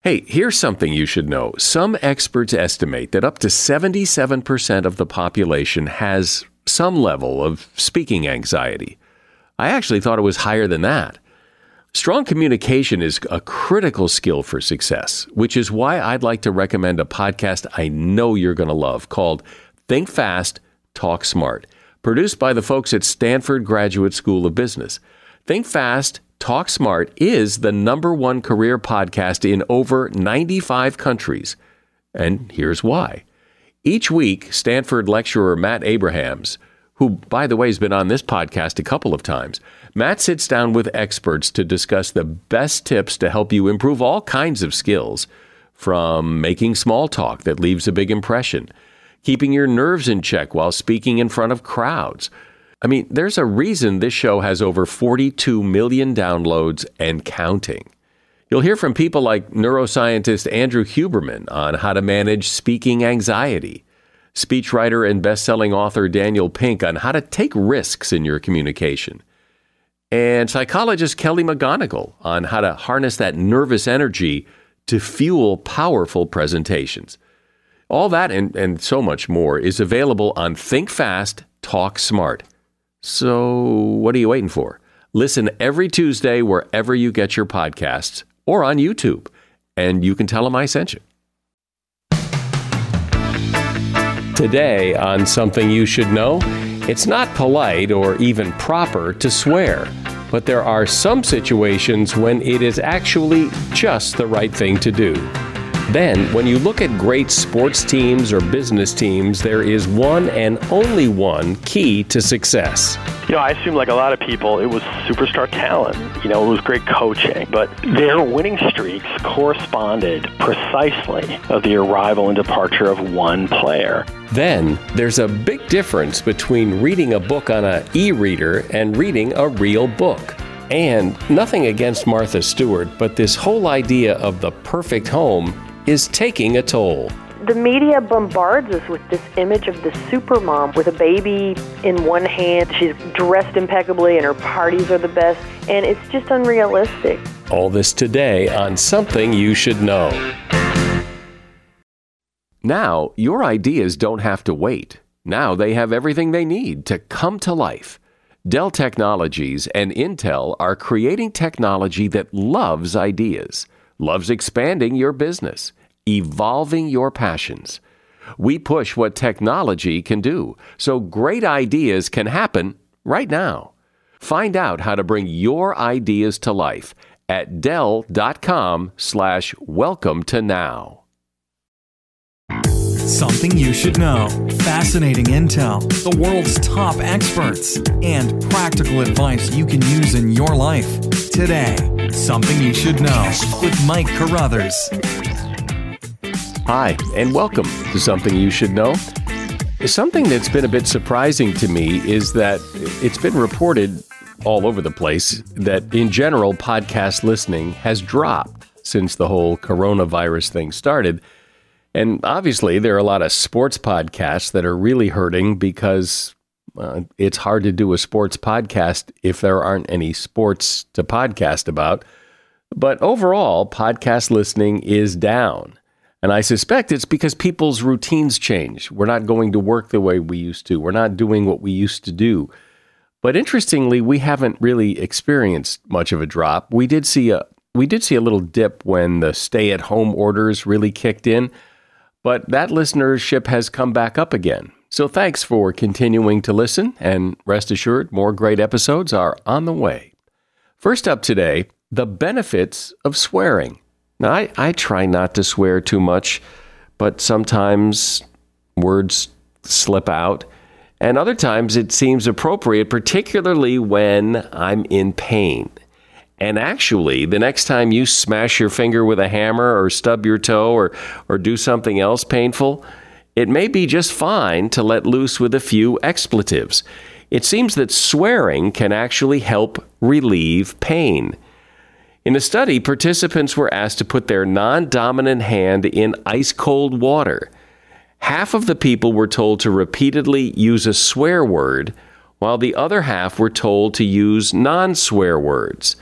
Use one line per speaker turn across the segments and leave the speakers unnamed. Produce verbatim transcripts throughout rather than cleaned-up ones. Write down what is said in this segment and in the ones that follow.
Hey, here's something you should know. Some experts estimate that up to seventy-seven percent of the population has some level of speaking anxiety. I actually thought it was higher than that. Strong communication is a critical skill for success, which is why I'd like to recommend a podcast I know you're going to love called Think Fast, Talk Smart, produced by the folks at Stanford Graduate School of Business. Think Fast, Talk Smart is the number one career podcast in over ninety-five countries. And here's why. Each week, Stanford lecturer Matt Abrahams, who, by the way, has been on this podcast a couple of times, Matt sits down with experts to discuss the best tips to help you improve all kinds of skills, from making small talk that leaves a big impression, keeping your nerves in check while speaking in front of crowds. I mean, there's a reason this show has over forty-two million downloads and counting. You'll hear from people like neuroscientist Andrew Huberman on how to manage speaking anxiety, speechwriter and best-selling author Daniel Pink on how to take risks in your communication, and psychologist Kelly McGonigal on how to harness that nervous energy to fuel powerful presentations. All that and, and so much more is available on Think Fast, Talk Smart. So what are you waiting for? Listen every Tuesday wherever you get your podcasts or on YouTube, and you can tell them I sent you. Today on Something You Should Know, it's not polite or even proper to swear, but there are some situations when it is actually just the right thing to do. Then, when you look at great sports teams or business teams, there is one and only one key to success.
You know, I assume like a lot of people, it was superstar talent. You know, it was great coaching. But their winning streaks corresponded precisely of the arrival and departure of one player.
Then, there's a big difference between reading a book on an e-reader and reading a real book. And nothing against Martha Stewart, but this whole idea of the perfect home is taking a toll.
The media bombards us with this image of the supermom with a baby in one hand. She's dressed impeccably and her parties are the best, and it's just unrealistic.
All this today on Something You Should Know. Now, your ideas don't have to wait. Now they have everything they need to come to life. Dell Technologies and Intel are creating technology that loves ideas, loves expanding your business, evolving your passions. We push what technology can do, so great ideas can happen right now. Find out how to bring your ideas to life at Dell.com slash welcome to now.
Something you should know. Fascinating intel, the world's top experts, and practical advice you can use in your life. Today, Something You Should Know with Mike Carruthers.
Hi, and welcome to Something You Should Know. Something that's been a bit surprising to me is that it's been reported all over the place that, in general, podcast listening has dropped since the whole coronavirus thing started. And obviously, there are a lot of sports podcasts that are really hurting because uh, it's hard to do a sports podcast if there aren't any sports to podcast about. But overall, podcast listening is down. And I suspect it's because people's routines change. We're not going to work the way we used to. We're not doing what we used to do. But interestingly, we haven't really experienced much of a drop. We did see a we did see a little dip when the stay-at-home orders really kicked in. But that listenership has come back up again. So thanks for continuing to listen, and rest assured, more great episodes are on the way. First up today, the benefits of swearing. Now, I, I try not to swear too much, but sometimes words slip out, and other times it seems appropriate, particularly when I'm in pain. And actually, the next time you smash your finger with a hammer or stub your toe or, or do something else painful, it may be just fine to let loose with a few expletives. It seems that swearing can actually help relieve pain. In a study, participants were asked to put their non-dominant hand in ice-cold water. Half of the people were told to repeatedly use a swear word, while the other half were told to use non-swear words.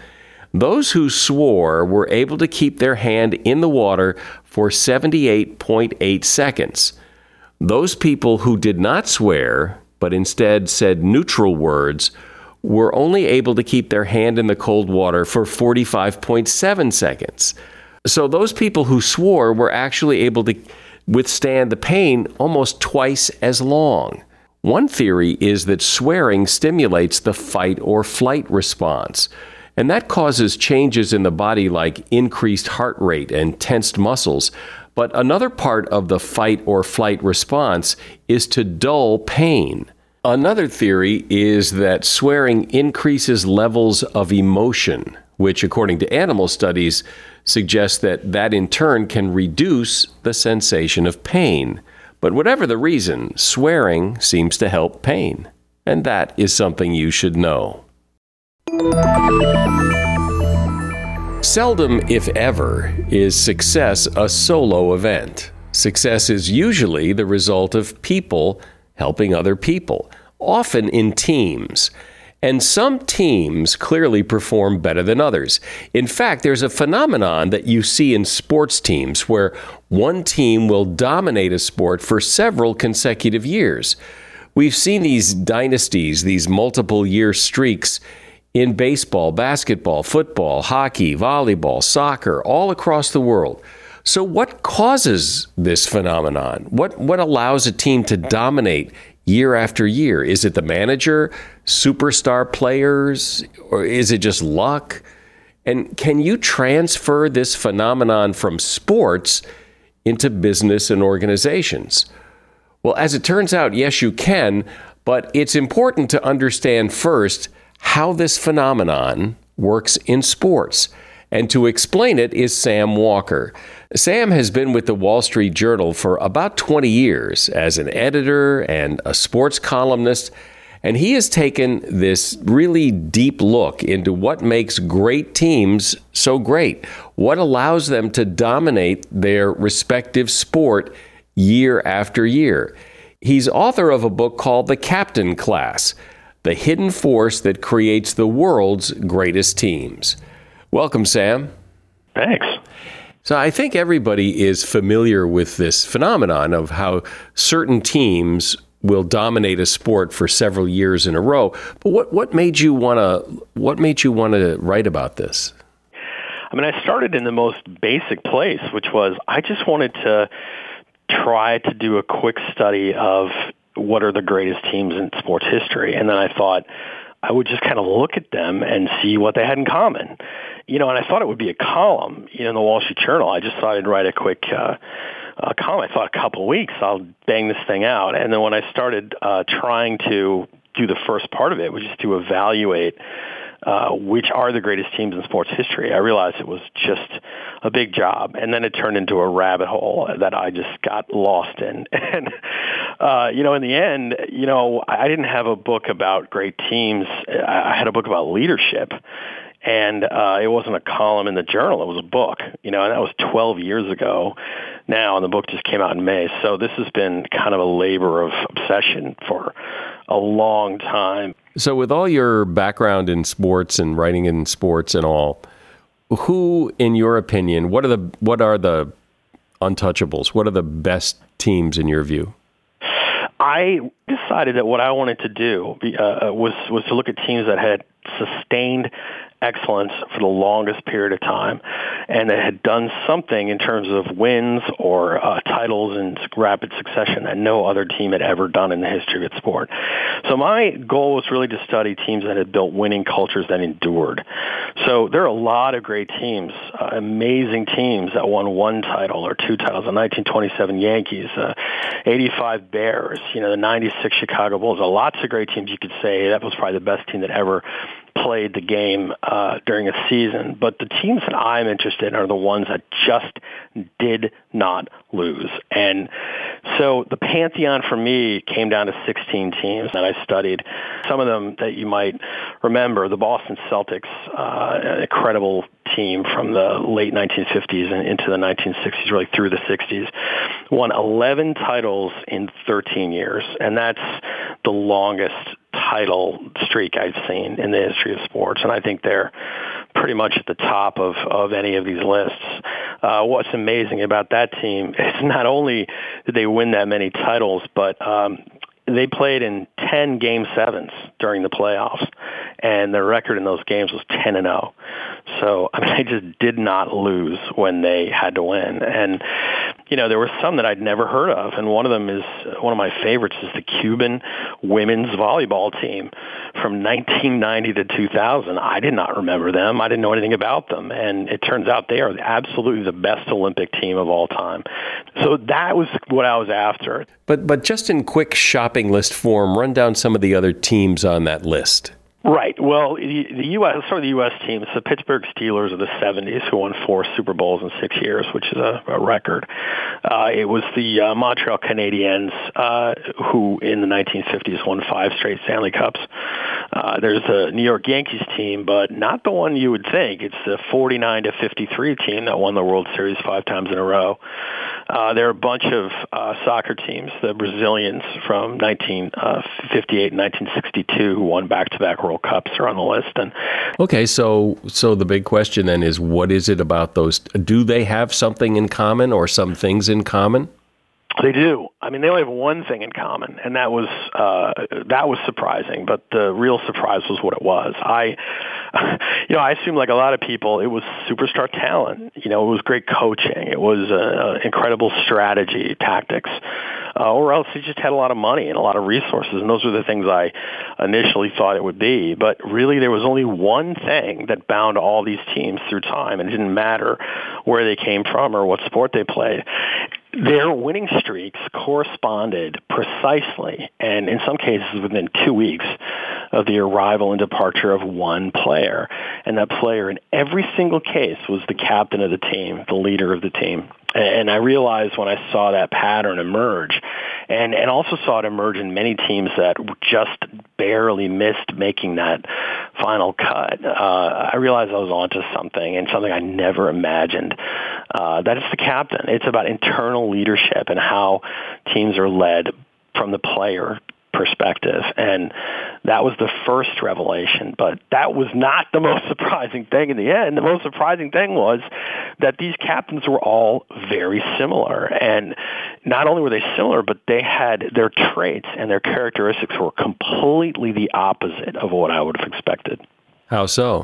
those who swore were able to keep their hand in the water for seventy-eight point eight seconds. Those people who did not swear, but instead said neutral words, were only able to keep their hand in the cold water for forty-five point seven seconds. So those people who swore were actually able to withstand the pain almost twice as long. One theory is that swearing stimulates the fight or flight response, and that causes changes in the body like increased heart rate and tensed muscles. But another part of the fight or flight response is to dull pain. Another theory is that swearing increases levels of emotion, which, according to animal studies, suggests that that in turn can reduce the sensation of pain. But whatever the reason, swearing seems to help pain, and that is something you should know. Seldom, if ever, is success a solo event. Success is usually the result of people helping other people, often in teams. And some teams clearly perform better than others. In fact, there's a phenomenon that you see in sports teams where one team will dominate a sport for several consecutive years. We've seen these dynasties, these multiple year streaks in baseball, basketball, football, hockey, volleyball, soccer, all across the world. So what causes this phenomenon? What, what allows a team to dominate year after year? Is it the manager, superstar players, or is it just luck? And can you transfer this phenomenon from sports into business and organizations? Well, as it turns out, yes, you can, but it's important to understand first how this phenomenon works in sports. And to explain it is Sam Walker. Sam has been with the Wall Street Journal for about twenty years as an editor and a sports columnist, and he has taken this really deep look into what makes great teams so great, what allows them to dominate their respective sport year after year. He's author of a book called The Captain Class: The Hidden Force That Creates the World's Greatest Teams. Welcome, Sam.
Thanks.
So I think everybody is familiar with this phenomenon of how certain teams will dominate a sport for several years in a row. But what, what made you want to what made you want to write about this?
I mean, I started in the most basic place, which was I just wanted to try to do a quick study of what are the greatest teams in sports history. And then I thought I would just kind of look at them and see what they had in common. You know, and I thought it would be a column, you know, in the Wall Street Journal. I just thought I'd write a quick uh, uh, column. I thought a couple of weeks, I'll bang this thing out. And then when I started uh, trying to do the first part of it, which is to evaluate uh, which are the greatest teams in sports history, I realized it was just a big job. And then it turned into a rabbit hole that I just got lost in. And, uh, you know, in the end, you know, I didn't have a book about great teams. I had a book about leadership. And uh, it wasn't a column in the journal. It was a book, you know, and that was twelve years ago now, and the book just came out in May. So this has been kind of a labor of obsession for a long time.
So with all your background in sports and writing in sports and all, who, in your opinion, what are the what are the untouchables? What are the best teams in your view?
I decided that what I wanted to do uh, was was to look at teams that had sustained excellence for the longest period of time, and that had done something in terms of wins or uh, titles in rapid succession that no other team had ever done in the history of its sport. So my goal was really to study teams that had built winning cultures that endured. So there are a lot of great teams, uh, amazing teams that won one title or two titles. The nineteen twenty-seven Yankees, uh, eighty-five Bears, you know, the ninety-six Chicago Bulls. There are lots of great teams. You could say that was probably the best team that ever played the game uh, during a season. But the teams that I'm interested in are the ones that just did not lose. And so the pantheon for me came down to sixteen teams that I studied. Some of them that you might remember, the Boston Celtics, uh, an incredible team from the late nineteen fifties and into the nineteen sixties, really through the sixties, won eleven titles in thirteen years. And that's the longest title streak I've seen in the history of sports, and I think they're pretty much at the top of, of any of these lists. Uh, what's amazing about that team is not only did they win that many titles, but um, they played in ten game sevens during the playoffs, and their record in those games was ten and oh. So, I mean, they just did not lose when they had to win. And, you know, there were some that I'd never heard of, and one of them is, one of my favorites is the Cuban women's volleyball team from nineteen ninety to two thousand. I did not remember them. I didn't know anything about them, and it turns out they are absolutely the best Olympic team of all time. So that was what I was after.
But but just in quick shopping list form, run down some of the other teams on that list.
Right. Well, the, the U S, let's start with the U S team. It's the Pittsburgh Steelers of the seventies who won four Super Bowls in six years, which is a, a record. Uh, it was the uh, Montreal Canadiens uh, who, in the nineteen fifties, won five straight Stanley Cups. Uh, there's the New York Yankees team, but not the one you would think. It's the forty-nine to fifty-three team that won the World Series five times in a row. Uh, there are a bunch of uh, soccer teams, the Brazilians from nineteen fifty-eight and nineteen sixty-two, who won back-to-back World Cups, are on the list. And
okay, so so the big question then is, what is it about those? Do they have something in common or some things in common?
They do. I mean, they only have one thing in common, and that was uh, that was surprising. But the real surprise was what it was. I, you know, I assumed, like a lot of people, it was superstar talent. You know, it was great coaching. It was uh, incredible strategy, tactics, uh, or else they just had a lot of money and a lot of resources. And those were the things I initially thought it would be. But really, there was only one thing that bound all these teams through time, and it didn't matter where they came from or what sport they played. Their winning streaks corresponded precisely, and in some cases within two weeks, of the arrival and departure of one player. And that player in every single case was the captain of the team, the leader of the team. And I realized when I saw that pattern emerge, and, and also saw it emerge in many teams that just barely missed making that final cut, uh, I realized I was onto something, and something I never imagined. Uh, that is the captain. It's about internal leadership and how teams are led from the player perspective. And that was the first revelation, but that was not the most surprising thing in the end. The most surprising thing was that these captains were all very similar. And not only were they similar, but they had their traits and their characteristics were completely the opposite of what I would have expected.
How so?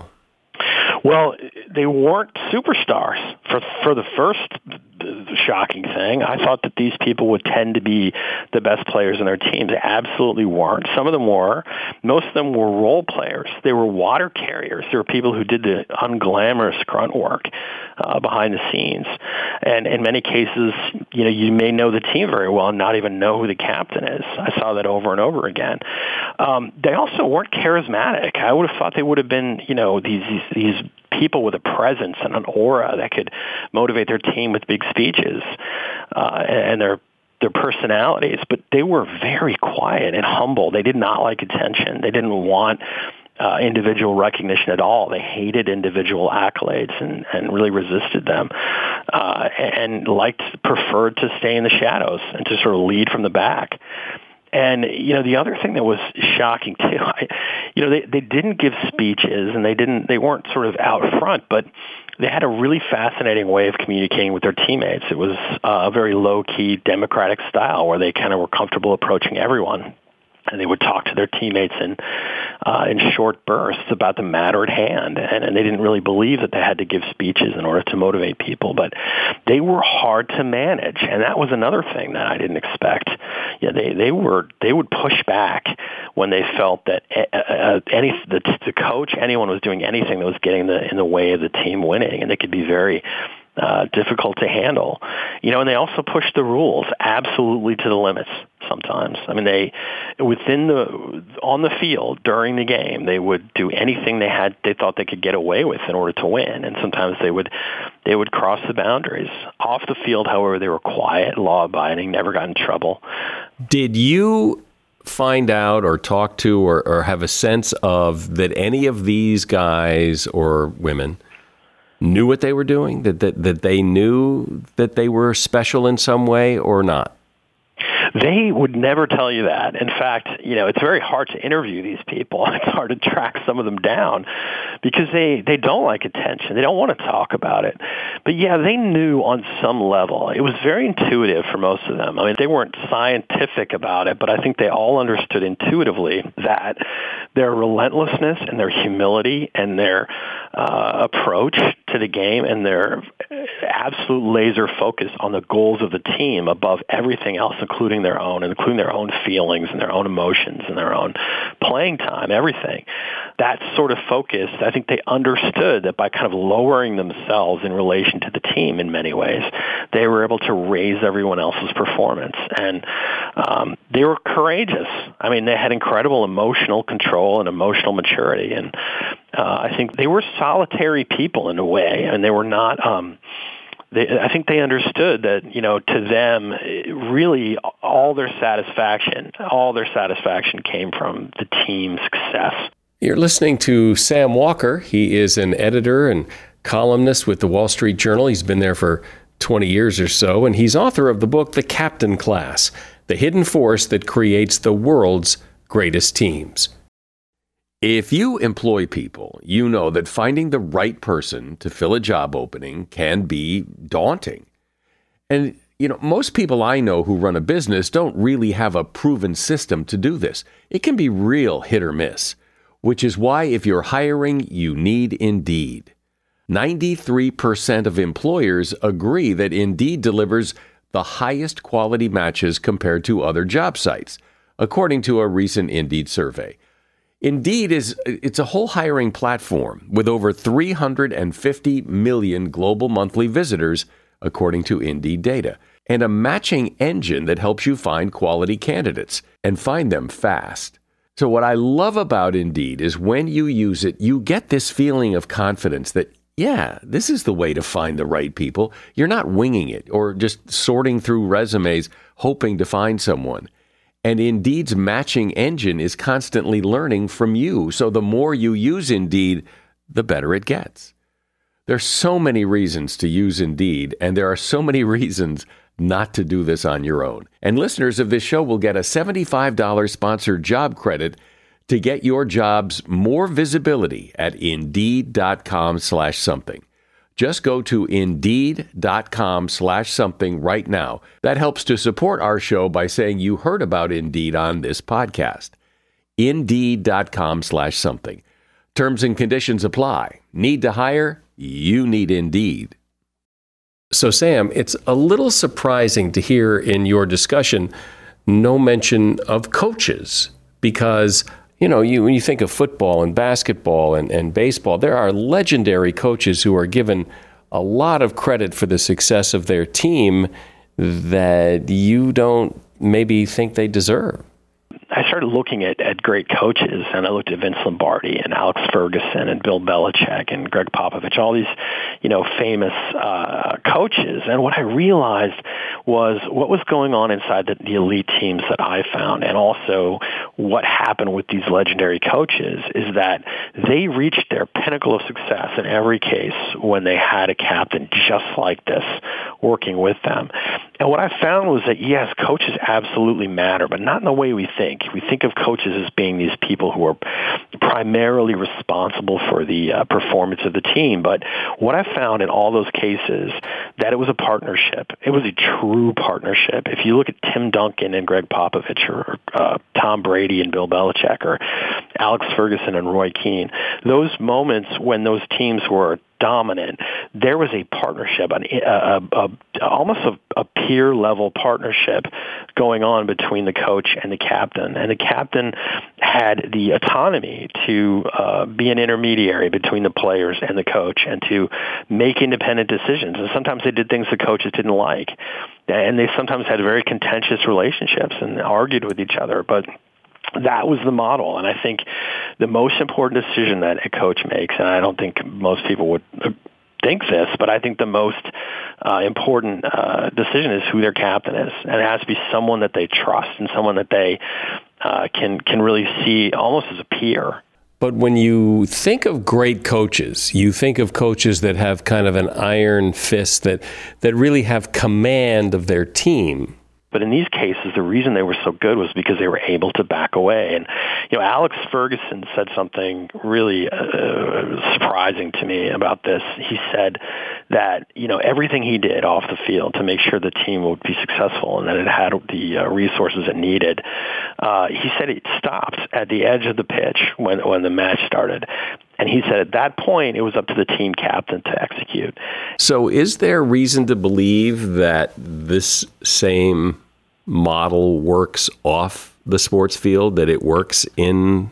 Well, they weren't superstars. For for the first shocking thing, I thought that these people would tend to be the best players in their teams. They absolutely weren't. Some of them were. Most of them were role players. They were water carriers. They were people who did the unglamorous grunt work uh, behind the scenes. And in many cases, you know, you may know the team very well and not even know who the captain is. I saw that over and over again. Um, they also weren't charismatic. I would have thought they would have been, you know, these these, these people with a presence and an aura that could motivate their team with big speeches uh, and their their personalities, but they were very quiet and humble. They did not like attention. They didn't want uh, individual recognition at all. They hated individual accolades and, and really resisted them uh, and liked, preferred to stay in the shadows and to sort of lead from the back. And, you know, the other thing that was shocking, too, I, you know, they, they didn't give speeches and they didn't, they weren't sort of out front, but they had a really fascinating way of communicating with their teammates. It was uh, a very low-key democratic style where they kind of were comfortable approaching everyone. And they would talk to their teammates in uh, in short bursts about the matter at hand, and, and they didn't really believe that they had to give speeches in order to motivate people. But they were hard to manage, and that was another thing that I didn't expect. Yeah, they they were they would push back when they felt that uh, any the, the coach, anyone was doing anything that was getting the, in the way of the team winning, and they could be very Uh, difficult to handle, you know, and they also push the rules absolutely to the limits sometimes. I mean, they, within the, on the field during the game, they would do anything they had, they thought they could get away with in order to win. And sometimes they would, they would cross the boundaries. Off the field, however, they were quiet, law-abiding, never got in trouble.
Did you find out or talk to or, or have a sense of that any of these guys or women knew what they were doing, that, that that they knew that they were special in some way or not?
They would never tell you that. In fact, you know, it's very hard to interview these people. It's hard to track some of them down because they, they don't like attention. They don't want to talk about it. But yeah, they knew on some level. It was very intuitive for most of them. I mean, they weren't scientific about it, but I think they all understood intuitively that their relentlessness and their humility and their uh, approach to the game and their absolute laser focus on the goals of the team above everything else, including their own, including their own feelings and their own emotions and their own playing time, everything. That sort of focus, I think they understood that by kind of lowering themselves in relation to the team in many ways, they were able to raise everyone else's performance. And um, they were courageous. I mean, they had incredible emotional control and emotional maturity. And uh, I think they were solitary people in a way, and they were not... Um, They, I think they understood that, you know, to them, really all their satisfaction, all their satisfaction came from the team's success.
You're listening to Sam Walker. He is an editor and columnist with the Wall Street Journal. He's been there for twenty years or so, and he's author of the book, The Captain Class, The Hidden Force That Creates the World's Greatest Teams. If you employ people, you know that finding the right person to fill a job opening can be daunting. And, you know, most people I know who run a business don't really have a proven system to do this. It can be real hit or miss, which is why if you're hiring, you need Indeed. ninety-three percent of employers agree that Indeed delivers the highest quality matches compared to other job sites, according to a recent Indeed survey. Indeed is it's a whole hiring platform with over three hundred fifty million global monthly visitors, according to Indeed data, and a matching engine that helps you find quality candidates and find them fast. So what I love about Indeed is when you use it, you get this feeling of confidence that, yeah, this is the way to find the right people. You're not winging it or just sorting through resumes hoping to find someone. And Indeed's matching engine is constantly learning from you. So the more you use Indeed, the better it gets. There's so many reasons to use Indeed, and there are so many reasons not to do this on your own. And listeners of this show will get a seventy-five dollars sponsored job credit to get your jobs more visibility at Indeed.com slash something. Just go to Indeed.com slash something right now. That helps to support our show by saying you heard about Indeed on this podcast. Indeed.com slash something. Terms and conditions apply. Need to hire? You need Indeed. So, Sam, it's a little surprising to hear in your discussion no mention of coaches because, you know, you when you think of football and basketball and, and baseball, there are legendary coaches who are given a lot of credit for the success of their team that you don't maybe think they deserve.
I started looking at, at great coaches, and I looked at Vince Lombardi and Alex Ferguson and Bill Belichick and Greg Popovich, all these, you know, famous uh, coaches. And what I realized was what was going on inside the, the elite teams that I found, and also what happened with these legendary coaches, is that they reached their pinnacle of success in every case when they had a captain just like this working with them. And what I found was that, yes, coaches absolutely matter, but not in the way we think. We think of coaches as being these people who are primarily responsible for the uh, performance of the team. But what I found in all those cases, that it was a partnership. It was a true partnership. If you look at Tim Duncan and Greg Popovich, or uh, Tom Brady and Bill Belichick, or Alex Ferguson and Roy Keane, those moments when those teams were dominant, there was a partnership, an, a, a, a, almost a, a peer-level partnership going on between the coach and the captain. And the captain had the autonomy to uh, be an intermediary between the players and the coach and to make independent decisions. And sometimes they did things the coaches didn't like. And they sometimes had very contentious relationships and argued with each other. But that was the model. And I think the most important decision that a coach makes, and I don't think most people would think this, but I think the most uh, important uh, decision is who their captain is. And it has to be someone that they trust and someone that they uh, can, can really see almost as a peer.
But when you think of great coaches, you think of coaches that have kind of an iron fist, that that really have command of their team.
But in these cases, the reason they were so good was because they were able to back away. And, you know, Alex Ferguson said something really uh, surprising to me about this. He said that, you know, everything he did off the field to make sure the team would be successful and that it had the uh, resources it needed, uh, he said it stopped at the edge of the pitch when, when the match started. And he said at that point, it was up to the team captain to execute.
So is there reason to believe that this same model works off the sports field, that it works in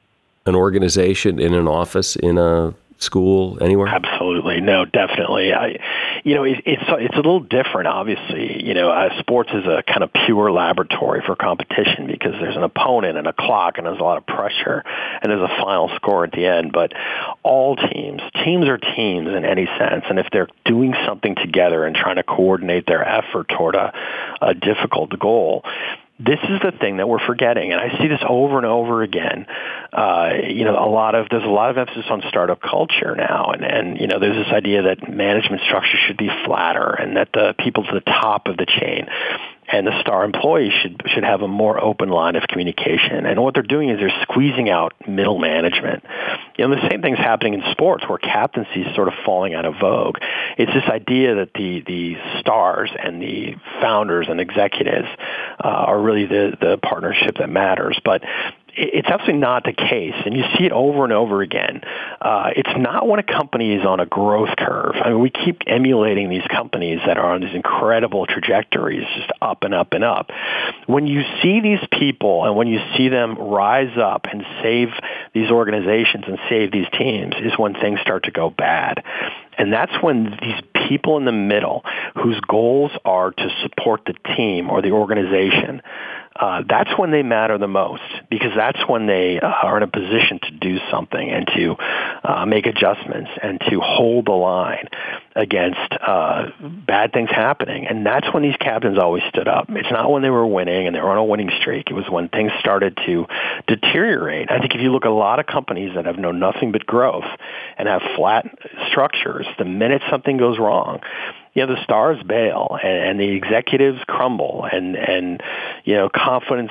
an organization, in an office, in a school, anywhere?
Absolutely. No, definitely. I, you know, it, it's it's a little different, obviously. You know, uh, sports is a kind of pure laboratory for competition because there's an opponent and a clock and there's a lot of pressure and there's a final score at the end. But all teams, teams are teams in any sense. And if they're doing something together and trying to coordinate their effort toward a, a difficult goal, this is the thing that we're forgetting, and I see this over and over again. Uh, you know, a lot of there's a lot of emphasis on startup culture now, and, and you know, there's this idea that management structure should be flatter, and that the people to the top of the chain and the star employees should should have a more open line of communication. And what they're doing is they're squeezing out middle management. You know, the same thing's happening in sports where captaincy is sort of falling out of vogue. It's this idea that the the stars and the founders and executives uh, are really the, the partnership that matters. But it's absolutely not the case, and you see it over and over again. Uh, it's not when a company is on a growth curve. I mean, we keep emulating these companies that are on these incredible trajectories, just up and up and up. When you see these people and when you see them rise up and save these organizations and save these teams is when things start to go bad. And that's when these people in the middle whose goals are to support the team or the organization, uh, that's when they matter the most, because that's when they uh, are in a position to do something and to uh, make adjustments and to hold the line against uh, bad things happening. And that's when these captains always stood up. It's not when they were winning and they were on a winning streak. It was when things started to deteriorate. I think if you look at a lot of companies that have known nothing but growth and have flat structures, the minute something goes wrong, you know, the stars bail and, and the executives crumble and, and, you know, confidence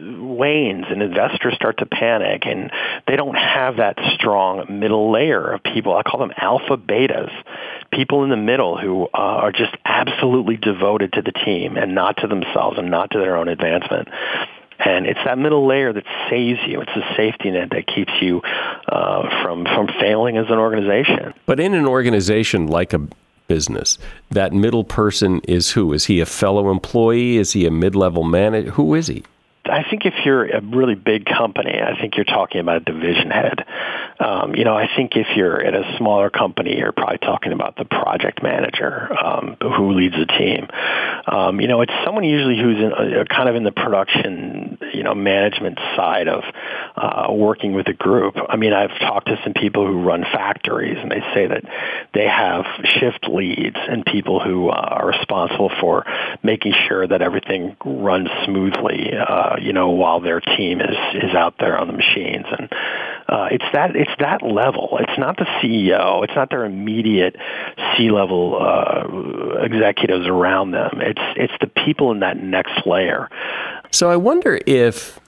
wanes and investors start to panic and they don't have that strong middle layer of people. I call them alpha betas, people in the middle who uh, are just absolutely devoted to the team and not to themselves and not to their own advancement. And it's that middle layer that saves you. It's the safety net that keeps you uh, from from failing as an organization.
But in an organization like a business, that middle person is who? Is he a fellow employee? Is he a mid-level manager? Who is he?
I think if you're a really big company, I think you're talking about a division head. Um, you know, I think if you're at a smaller company, you're probably talking about the project manager um, who leads the team. Um, you know, it's someone usually who's in, uh, kind of in the production, you know, management side of uh, working with a group. I mean, I've talked to some people who run factories, and they say that they have shift leads and people who uh, are responsible for making sure that everything runs smoothly, uh, you know, while their team is, is out there on the machines. And uh, it's that it's that level. It's not the C E O. It's not their immediate C-level uh, executives around them. It's it's the people in that next layer.
So I wonder if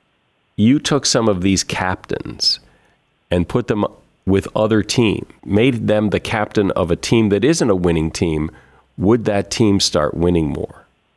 you took some of these captains and put them with other team, made them the captain of a team that isn't a winning team, would that team start winning more?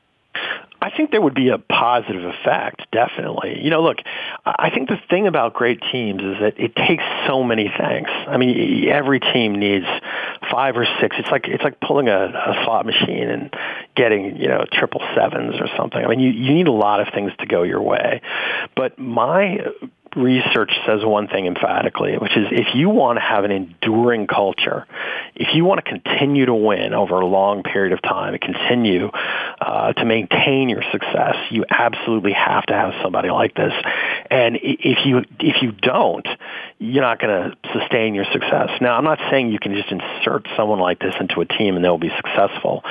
I think there would be a positive effect, definitely. You know, look, I think the thing about great teams is that it takes so many things. I mean, every team needs five or six. It's like it's like pulling a, a slot machine and getting, you know, triple sevens or something. I mean, you, you need a lot of things to go your way. But my research says one thing emphatically, which is if you want to have an enduring culture, if you want to continue to win over a long period of time and continue uh, to maintain your success, you absolutely have to have somebody like this. And if you if you don't, you're not going to sustain your success. Now, I'm not saying you can just insert someone like this into a team and they'll be successful,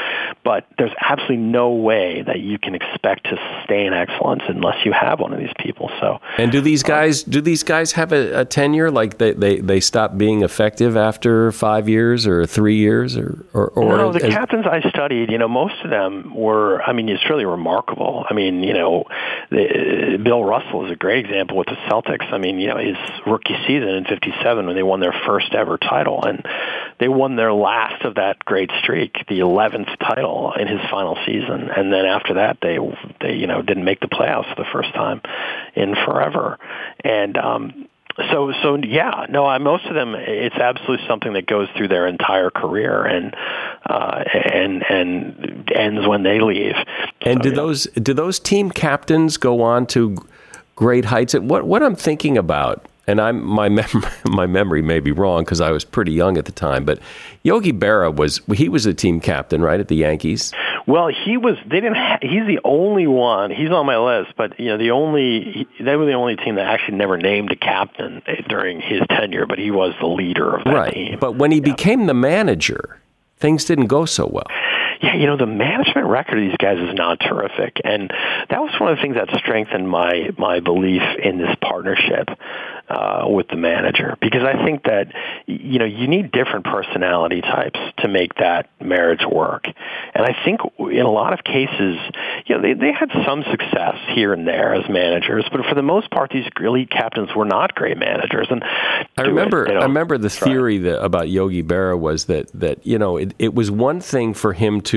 But there's absolutely no way that you can expect to sustain excellence unless you have one of these people. So,
and do these guys do these guys have a, a tenure? Like they, they, they stop being effective after five years or three years, or or, or
no? The
as,
captains I studied, you know, most of them were. I mean, it's really remarkable. I mean, you know, the, Bill Russell is a great example with the Celtics. I mean, you know, his rookie season in fifty-seven when they won their first ever title, and they won their last of that great streak, the eleventh title in his final season, and then after that, they they you know didn't make the playoffs for the first time in forever, and um, so so yeah, no, I, most of them, it's absolutely something that goes through their entire career and uh, and and ends when they leave.
And
so,
do
yeah.
those do those team captains go on to great heights? What what I'm thinking about. And I'm my mem- my memory may be wrong because I was pretty young at the time, but Yogi Berra was he was a team captain, right, at the Yankees?
Well, he was. They didn't. Ha- he's the only one. He's on my list, but you know, the only he, they were the only team that actually never named a captain during his tenure. But he was the leader of that
right.
team.
But when he
yeah.
became the manager, things didn't go so well.
Yeah, you know, the management record of these guys is not terrific. And that was one of the things that strengthened my, my belief in this partnership uh, with the manager. Because I think that, you know, you need different personality types to make that marriage work. And I think in a lot of cases, you know, they, they had some success here and there as managers, but for the most part, these elite captains were not great managers. And
I remember,
it, you know,
I remember the
try.
theory that, about Yogi Berra was that, that you know, it, it was one thing for him to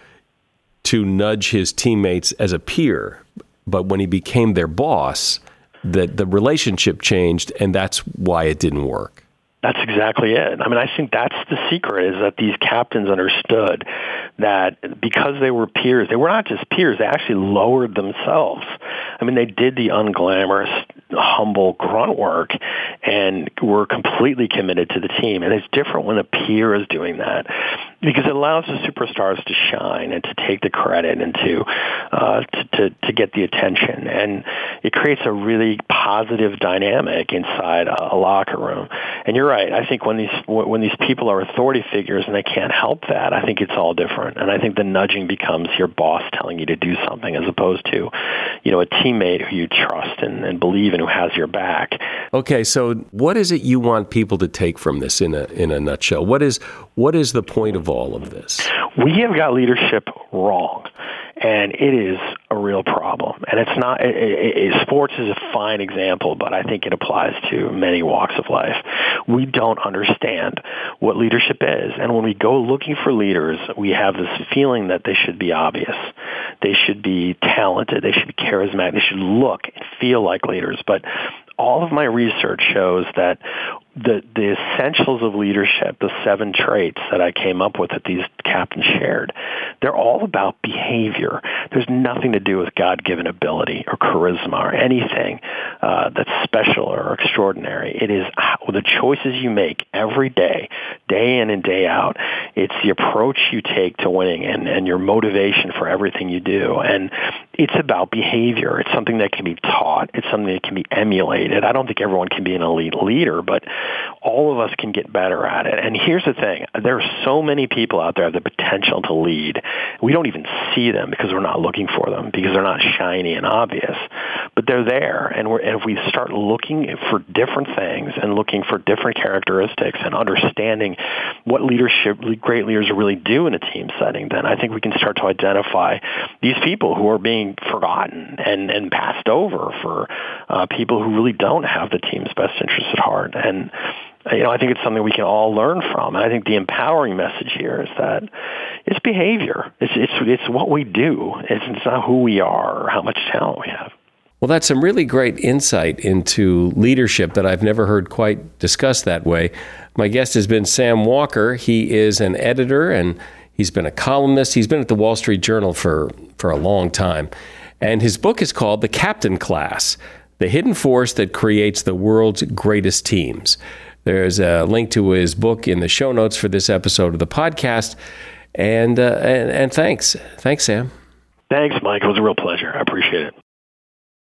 to nudge his teammates as a peer, but when he became their boss, that the relationship changed, and that's why it didn't work.
That's exactly it. I mean, I think that's the secret, is that these captains understood that because they were peers, they were not just peers, they actually lowered themselves. I mean, they did the unglamorous, humble grunt work and were completely committed to the team. And it's different when a peer is doing that, because it allows the superstars to shine and to take the credit and to, uh, to, to, to get the attention. And it creates a really positive dynamic inside a, a locker room. And you're right. I think when these when these people are authority figures and they can't help that, I think it's all different. And I think the nudging becomes your boss telling you to do something, as opposed to, you know, a teammate who you trust and, and believe in, who has your back.
Okay, so what is it you want people to take from this in a in a nutshell? What is what is the point of all of this?
We have got leadership wrong, and it is a real problem. And it's not, it, it, it, sports is a fine example, but I think it applies to many walks of life. We don't understand what leadership is. And when we go looking for leaders, we have this feeling that they should be obvious. They should be talented. They should be charismatic. They should look and feel like leaders. But all of my research shows that the the essentials of leadership, the seven traits that I came up with that these captains shared, they're all about behavior. There's nothing to do with God-given ability or charisma or anything uh, that's special or extraordinary. It is how, the choices you make every day, day in and day out. It's the approach you take to winning and, and your motivation for everything you do. And it's about behavior. It's something that can be taught. It's something that can be emulated. I don't think everyone can be an elite leader, but all of us can get better at it. And here's the thing. There are so many people out there that have the potential to lead. We don't even see them because we're not looking for them, because they're not shiny and obvious. But they're there. And, we're, and if we start looking for different things and looking for different characteristics and understanding what leadership, great leaders really do in a team setting, then I think we can start to identify these people who are being forgotten and, and passed over for uh, people who really don't have the team's best interests at heart. And you know, I think it's something we can all learn from. And I think the empowering message here is that it's behavior. It's it's it's what we do. It's, it's not who we are or how much talent we have.
Well, that's some really great insight into leadership that I've never heard quite discussed that way. My guest has been Sam Walker. He is an editor, and he's been a columnist. He's been at the Wall Street Journal for, for a long time. And his book is called The Captain Class, The Hidden Force That Creates the World's Greatest Teams. There's a link to his book in the show notes for this episode of the podcast. And, uh, and, and thanks. Thanks, Sam.
Thanks, Mike. It was a real pleasure. I appreciate it.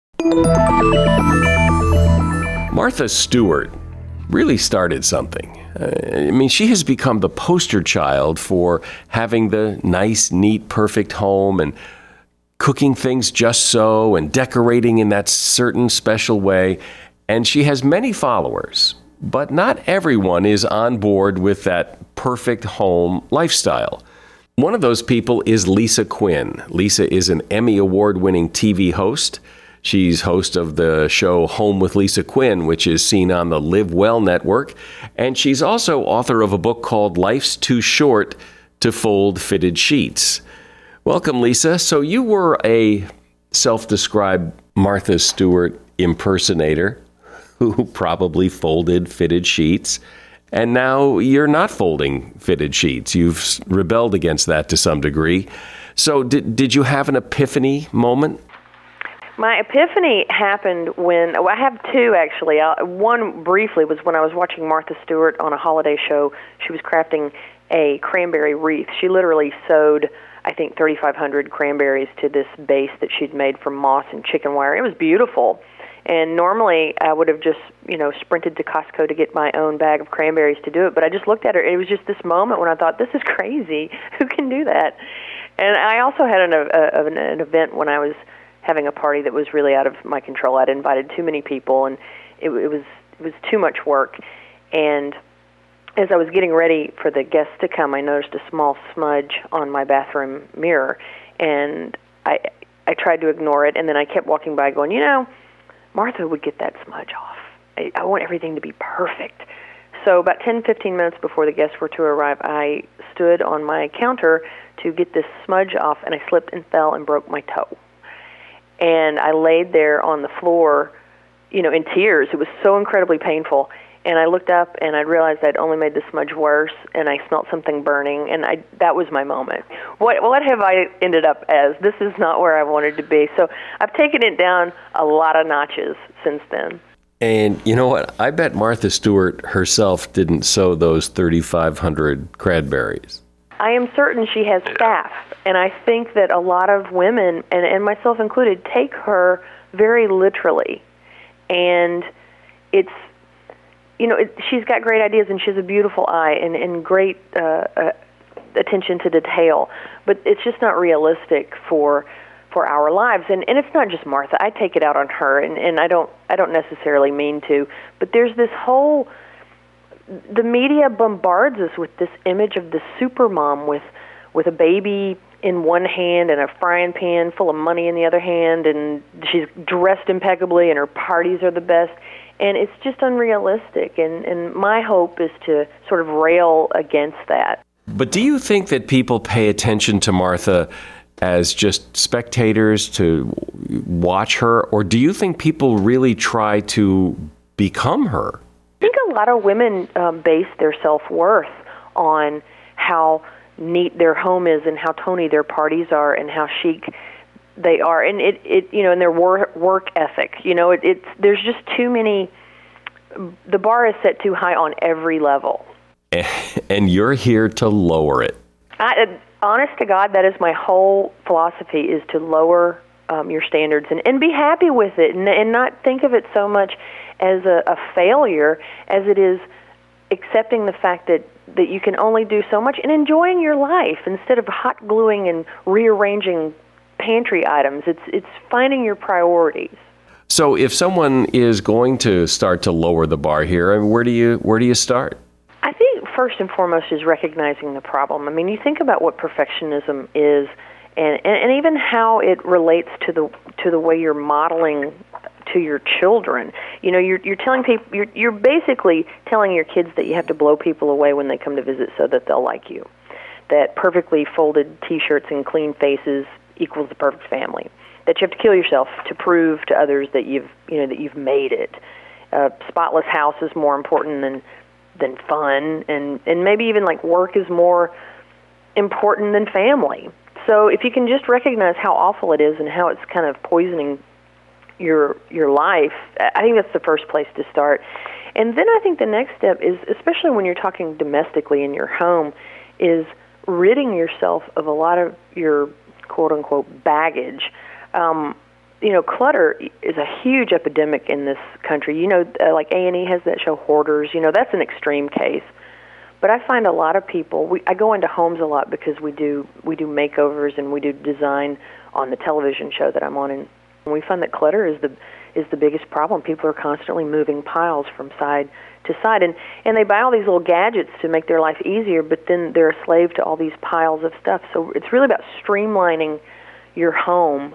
Martha Stewart really started something. Uh, I mean, she has become the poster child for having the nice, neat, perfect home and cooking things just so and decorating in that certain special way. And she has many followers, but not everyone is on board with that perfect home lifestyle. One of those people is Lisa Quinn. Lisa is an Emmy Award-winning T V host. She's host of the show Home with Lisa Quinn, which is seen on the Live Well network. And she's also author of a book called Life's Too Short to Fold Fitted Sheets. Welcome, Lisa. So you were a self-described Martha Stewart impersonator who probably folded fitted sheets. And now you're not folding fitted sheets. You've rebelled against that to some degree. So did, did you have an epiphany moment?
My epiphany happened when, well, I have two actually. Uh, one briefly was when I was watching Martha Stewart on a holiday show. She was crafting a cranberry wreath. She literally sewed, I think, thirty-five hundred cranberries to this base that she'd made from moss and chicken wire. It was beautiful. And normally I would have just, you know, sprinted to Costco to get my own bag of cranberries to do it. But I just looked at her. It was just this moment when I thought, this is crazy. Who can do that? And I also had an, a, an, an event when I was having a party that was really out of my control. I'd invited too many people, and it, it was it was too much work. And as I was getting ready for the guests to come, I noticed a small smudge on my bathroom mirror, and I I tried to ignore it, and then I kept walking by going, you know, Martha would get that smudge off. I, I want everything to be perfect. So about ten, fifteen minutes before the guests were to arrive, I stood on my counter to get this smudge off, and I slipped and fell and broke my toe. And I laid there on the floor, you know, in tears. It was so incredibly painful. And I looked up, and I realized I'd only made the smudge worse, and I smelled something burning, and I that was my moment. What what have I ended up as? This is not where I wanted to be. So I've taken it down a lot of notches since then.
And you know what? I bet Martha Stewart herself didn't sew those thirty-five hundred cranberries.
I am certain she has staff, and I think that a lot of women, and, and myself included, take her very literally. And it's, you know, it, she's got great ideas, and she has a beautiful eye and, and great uh, uh, attention to detail, but it's just not realistic for for our lives. And, and it's not just Martha. I take it out on her, and, and I don't I don't necessarily mean to, but there's this whole... The media bombards us with this image of the supermom with with a baby in one hand and a frying pan full of money in the other hand, and she's dressed impeccably and her parties are the best. And it's just unrealistic. And, and my hope is to sort of rail against that.
But do you think that people pay attention to Martha as just spectators to watch her, or do you think people really try to become her?
I think a lot of women um, base their self-worth on how neat their home is and how Tony their parties are and how chic they are, and it, it you know, and their work work ethic. You know, it, it's there's just too many. The bar is set too high on every level.
And you're here to lower it.
I, honest to God, that is my whole philosophy: is to lower um, your standards and, and be happy with it, and, and not think of it so much as a, a failure as it is accepting the fact that, that you can only do so much and enjoying your life instead of hot gluing and rearranging pantry items. It's it's finding your priorities.
So if someone is going to start to lower the bar here, I mean, where do you where do you start?
I think first and foremost is recognizing the problem. I mean, you think about what perfectionism is, and, and, and even how it relates to the to the way you're modeling to your children. You know, you're you're telling people you're you're basically telling your kids that you have to blow people away when they come to visit so that they'll like you. That perfectly folded T-shirts and clean faces equals the perfect family. That you have to kill yourself to prove to others that you've you know that you've made it. A spotless house is more important than than fun, and and maybe even like work is more important than family. So if you can just recognize how awful it is and how it's kind of poisoning your your life, I think that's the first place to start. And then I think the next step is, especially when you're talking domestically in your home, is ridding yourself of a lot of your quote-unquote baggage. Um, you know, clutter is a huge epidemic in this country. You know, uh, like A and E has that show Hoarders. You know, that's an extreme case. But I find a lot of people, we, I go into homes a lot because we do we do makeovers and we do design on the television show that I'm on, and we find that clutter is the is the biggest problem. People are constantly moving piles from side to side, and, and they buy all these little gadgets to make their life easier, but then they're a slave to all these piles of stuff. So it's really about streamlining your home,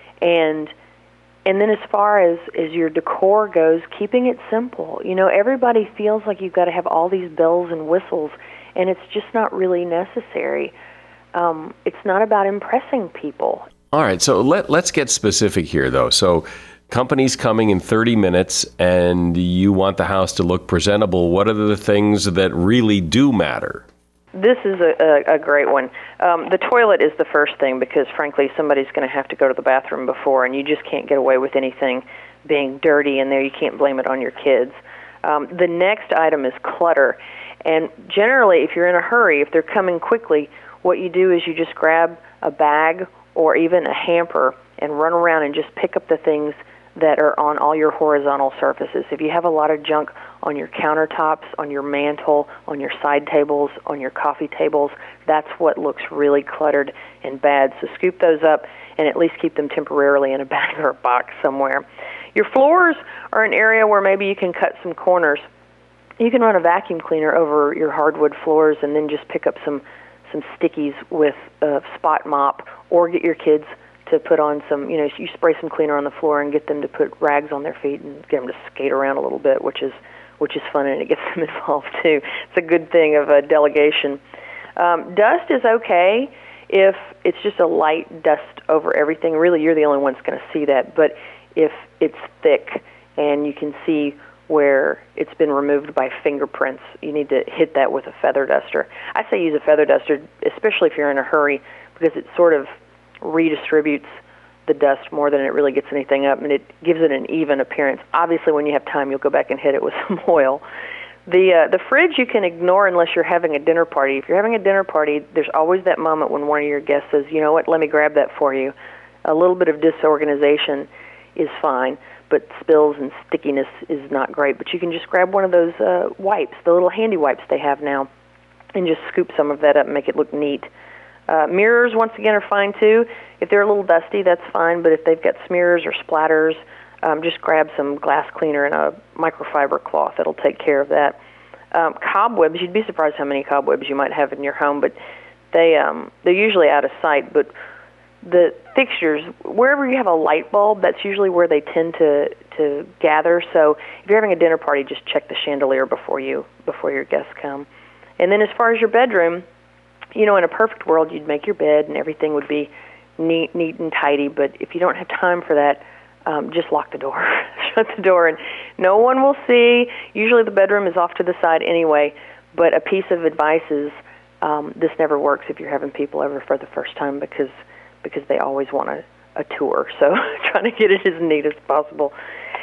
and and then as far as, as your decor goes, keeping it simple. You know, everybody feels like you've got to have all these bells and whistles, and it's just not really necessary. Um, it's not about impressing people.
All right, so let, let's get specific here, though. So company's coming in thirty minutes, and you want the house to look presentable. What are the things that really do matter?
This is a, a, a great one. Um, the toilet is the first thing because, frankly, somebody's going to have to go to the bathroom before, and you just can't get away with anything being dirty in there. You can't blame it on your kids. Um, the next item is clutter. And generally, if you're in a hurry, if they're coming quickly, what you do is you just grab a bag or even a hamper and run around and just pick up the things that are on all your horizontal surfaces. If you have a lot of junk on your countertops, on your mantle, on your side tables, on your coffee tables, that's what looks really cluttered and bad. So scoop those up and at least keep them temporarily in a bag or a box somewhere. Your floors are an area where maybe you can cut some corners. You can run a vacuum cleaner over your hardwood floors and then just pick up some, some stickies with a spot mop, or get your kids to put on some, you know, you spray some cleaner on the floor and get them to put rags on their feet and get them to skate around a little bit, which is which is fun, and it gets them involved too. It's a good thing of a delegation. Um, dust is okay if it's just a light dust over everything. Really, you're the only one that's going to see that. But if it's thick and you can see where it's been removed by fingerprints, you need to hit that with a feather duster. I say use a feather duster, especially if you're in a hurry, because it sort of redistributes the dust more than it really gets anything up, and it gives it an even appearance. Obviously, when you have time, you'll go back and hit it with some oil. The uh, the fridge you can ignore unless you're having a dinner party. If you're having a dinner party, there's always that moment when one of your guests says, you know what, let me grab that for you. A little bit of disorganization is fine, but spills and stickiness is not great. But you can just grab one of those uh, wipes, the little handy wipes they have now, and just scoop some of that up and make it look neat. Uh, mirrors, once again, are fine, too. If they're a little dusty, that's fine, but if they've got smears or splatters, um, just grab some glass cleaner and a microfiber cloth. It'll take care of that. Um, cobwebs, you'd be surprised how many cobwebs you might have in your home, but they, um, they're usually out of sight. But the fixtures, wherever you have a light bulb, that's usually where they tend to, to gather. So if you're having a dinner party, just check the chandelier before you before your guests come. And then as far as your bedroom, you know, in a perfect world, you'd make your bed and everything would be neat, neat and tidy. But if you don't have time for that, um, just lock the door, shut the door, and no one will see. Usually the bedroom is off to the side anyway. But a piece of advice is um, this never works if you're having people over for the first time because because they always want a, a tour. So trying to get it as neat as possible.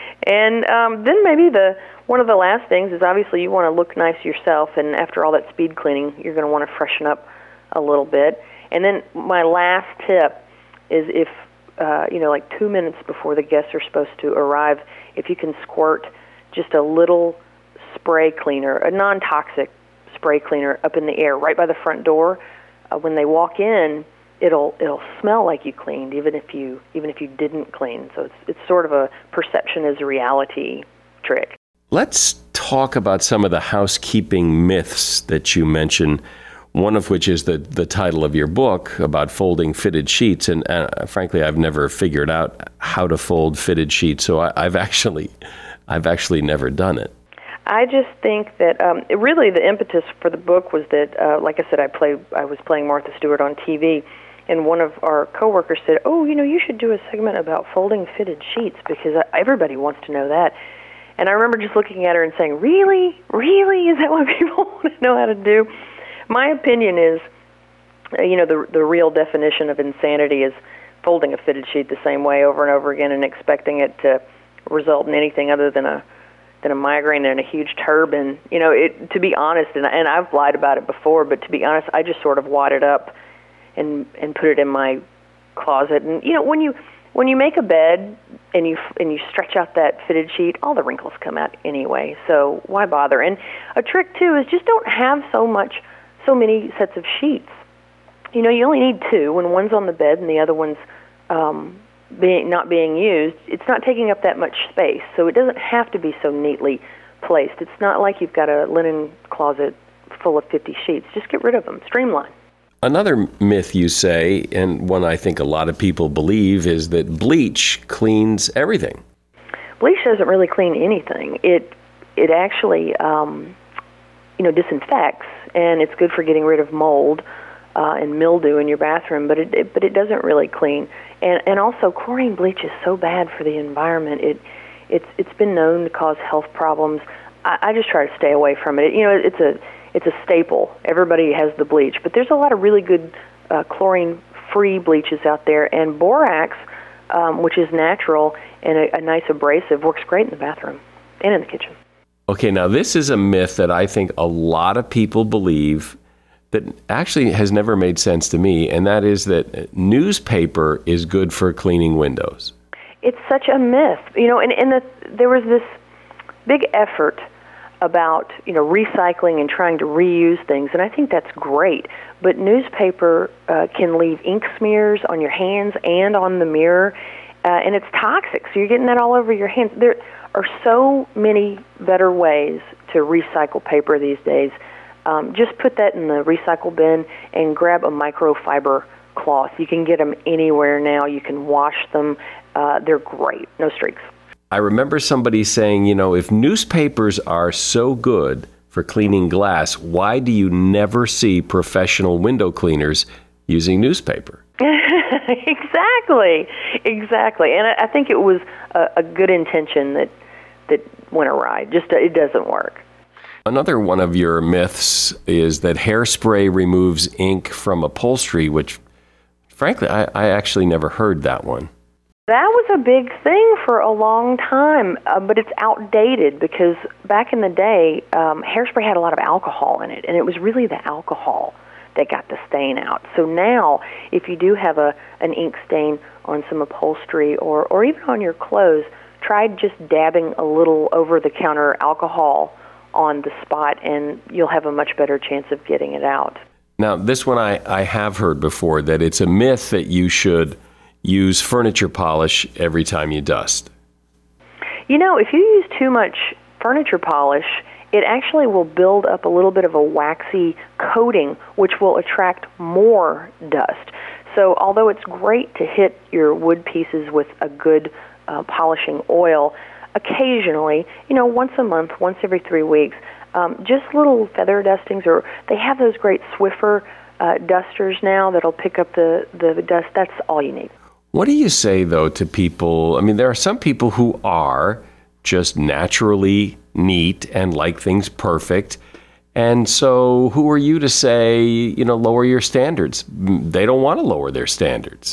And um, then maybe the one of the last things is obviously you want to look nice yourself. And after all that speed cleaning, you're going to want to freshen up a little bit. And then my last tip is if, uh, you know, like two minutes before the guests are supposed to arrive, if you can squirt just a little spray cleaner, a non-toxic spray cleaner up in the air right by the front door, uh, when they walk in, it'll it'll smell like you cleaned, even if you even if you didn't clean. So it's it's sort of a perception is a reality trick.
Let's talk about some of the housekeeping myths that you mentioned. One of which is the, the title of your book about folding fitted sheets. And uh, frankly, I've never figured out how to fold fitted sheets. So I, I've actually I've actually never done it.
I just think that um, it really the impetus for the book was that, uh, like I said, I played I was playing Martha Stewart on T V, and one of our coworkers said, "Oh, you know, you should do a segment about folding fitted sheets because everybody wants to know that." And I remember just looking at her and saying, "Really, really, is that what people want to know how to do?" My opinion is, you know, the the real definition of insanity is folding a fitted sheet the same way over and over again and expecting it to result in anything other than a than a migraine and a huge turban. You know, it, to be honest, and, and I've lied about it before, but to be honest, I just sort of wad it up and and put it in my closet. And, you know, when you when you make a bed and you and you stretch out that fitted sheet, all the wrinkles come out anyway. So why bother? And a trick too is just don't have so much, so many sets of sheets. You know, you only need two. When one's on the bed and the other one's um, being not being used, it's not taking up that much space. So it doesn't have to be so neatly placed. It's not like you've got a linen closet full of fifty sheets. Just get rid of them. Streamline.
Another myth you say, and one I think a lot of people believe, is that bleach cleans everything.
Bleach doesn't really clean anything. It it actually um, you know disinfects, and it's good for getting rid of mold uh, and mildew in your bathroom. But it, it but it doesn't really clean. And and also chlorine bleach is so bad for the environment. It it's it's been known to cause health problems. I, I just try to stay away from it. You know, it's a It's a staple. Everybody has the bleach, but there's a lot of really good uh, chlorine-free bleaches out there, and borax, um, which is natural and a, a nice abrasive, works great in the bathroom and in the kitchen.
Okay, now this is a myth that I think a lot of people believe that actually has never made sense to me, and that is that newspaper is good for cleaning windows.
It's such a myth. You know, and, and the, there was this big effort about, you know, recycling and trying to reuse things, and I think that's great. But newspaper uh, can leave ink smears on your hands and on the mirror, uh, and it's toxic, so you're getting that all over your hands. There are so many better ways to recycle paper these days. Um, just put that in the recycle bin and grab a microfiber cloth. You can get them anywhere now. You can wash them. Uh, they're great. No streaks.
I remember somebody saying, you know, if newspapers are so good for cleaning glass, why do you never see professional window cleaners using newspaper?
Exactly, exactly. And I, I think it was a, a good intention that that went awry. Just it doesn't work.
Another one of your myths is that hairspray removes ink from upholstery, which, frankly, I, I actually never heard that one.
That was a big thing for a long time, uh, but it's outdated because back in the day, um, hairspray had a lot of alcohol in it, and it was really the alcohol that got the stain out. So now, if you do have a an ink stain on some upholstery or, or even on your clothes, try just dabbing a little over-the-counter alcohol on the spot, and you'll have a much better chance of getting it out.
Now, this one I, I have heard before, that it's a myth that you should use furniture polish every time you dust.
You know, if you use too much furniture polish, it actually will build up a little bit of a waxy coating, which will attract more dust. So although it's great to hit your wood pieces with a good uh, polishing oil, occasionally, you know, once a month, once every three weeks, um, just little feather dustings, or they have those great Swiffer uh, dusters now that'll pick up the, the dust. That's all you need.
What do you say, though, to people? I mean, there are some people who are just naturally neat and like things perfect. And so who are you to say, you know, lower your standards? They don't want to lower their standards.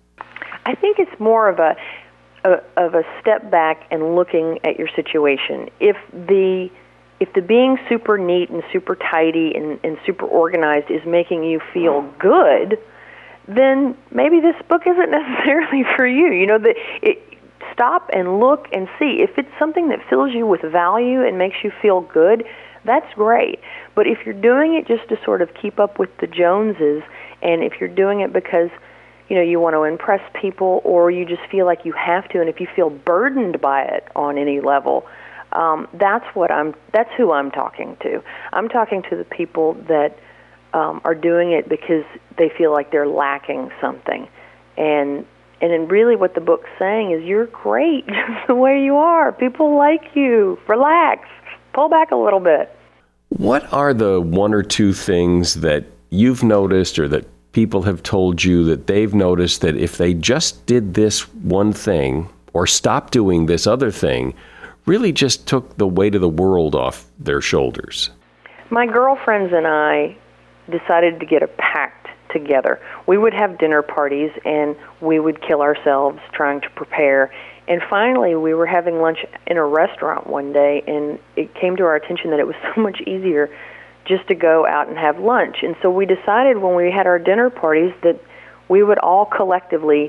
I think it's more of a, a of a step back and looking at your situation. If the if the being super neat and super tidy and, and super organized is making you feel good, then maybe this book isn't necessarily for you. You know, the, it, stop and look and see. If it's something that fills you with value and makes you feel good, that's great. But if you're doing it just to sort of keep up with the Joneses, and if you're doing it because, you know, you want to impress people, or you just feel like you have to, and if you feel burdened by it on any level, um, that's what I'm. That's who I'm talking to. I'm talking to the people that Um, are doing it because they feel like they're lacking something. And and then really what the book's saying is you're great just the way you are. People like you. Relax. Pull back a little bit.
What are the one or two things that you've noticed or that people have told you that they've noticed that if they just did this one thing or stopped doing this other thing, really just took the weight of the world off their shoulders?
My girlfriends and I decided to get a pact together. We would have dinner parties, and we would kill ourselves trying to prepare. And finally, we were having lunch in a restaurant one day, and it came to our attention that it was so much easier just to go out and have lunch. And so we decided when we had our dinner parties that we would all collectively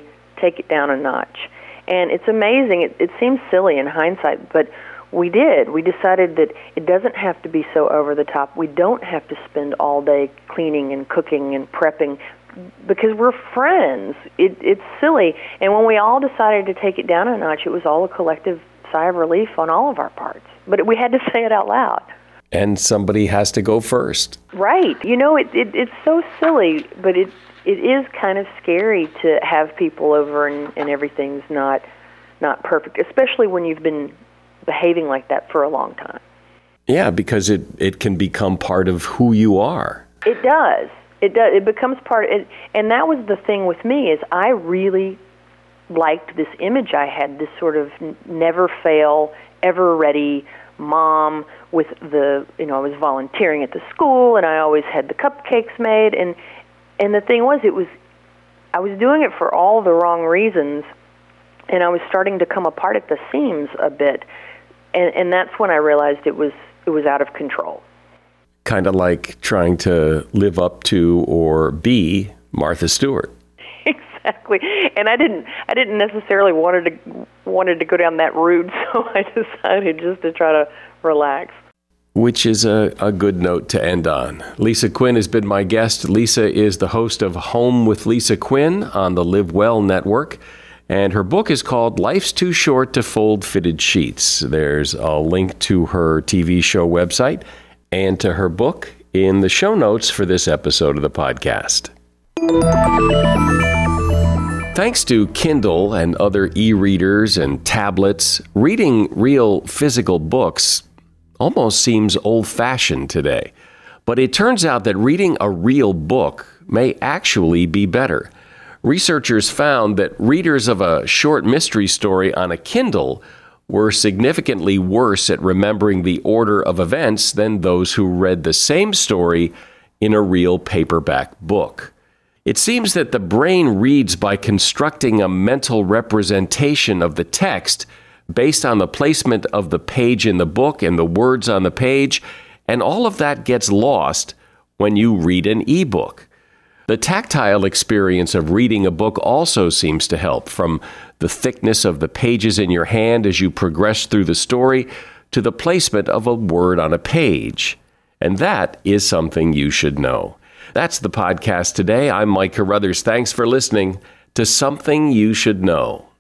take it down a notch. And it's amazing. It, it seems silly in hindsight, but we did. We decided that it doesn't have to be so over the top. We don't have to spend all day cleaning and cooking and prepping because we're friends. It, it's silly. And when we all decided to take it down a notch, it was all a collective sigh of relief on all of our parts. But we had to say it out loud.
And somebody has to go first.
Right. You know, it, it it's so silly, but it it is kind of scary to have people over and, and everything's not not perfect, especially when you've been behaving like that for a long time.
Yeah, because it, it can become part of who you are.
It does. It does. It becomes part of it. And that was the thing with me is I really liked this image I had, this sort of never fail, ever ready mom with the, you know, I was volunteering at the school and I always had the cupcakes made. And, and the thing was, it was, I was doing it for all the wrong reasons and I was starting to come apart at the seams a bit. And, and that's when I realized it was it was out of control.
Kind of like trying to live up to or be Martha Stewart.
Exactly. And I didn't I didn't necessarily wanted to wanted to go down that route, so I decided just to try to relax.
Which is a, a good note to end on. Lisa Quinn has been my guest. Lisa is the host of Home with Lisa Quinn on the Live Well Network. And her book is called Life's Too Short to Fold Fitted Sheets. There's a link to her T V show website and to her book in the show notes for this episode of the podcast. Thanks to Kindle and other e-readers and tablets, reading real physical books almost seems old-fashioned today. But it turns out that reading a real book may actually be better. Researchers found that readers of a short mystery story on a Kindle were significantly worse at remembering the order of events than those who read the same story in a real paperback book. It seems that the brain reads by constructing a mental representation of the text based on the placement of the page in the book and the words on the page, and all of that gets lost when you read an e-book. The tactile experience of reading a book also seems to help, from the thickness of the pages in your hand as you progress through the story to the placement of a word on a page. And that is something you should know. That's the podcast today. I'm Mike Carruthers. Thanks for listening to Something You Should Know.